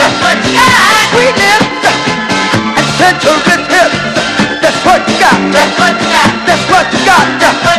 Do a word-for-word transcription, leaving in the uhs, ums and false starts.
That's what you got. Sweet lips and sensuous hips. That's what you got. That's what you got. That's what you got.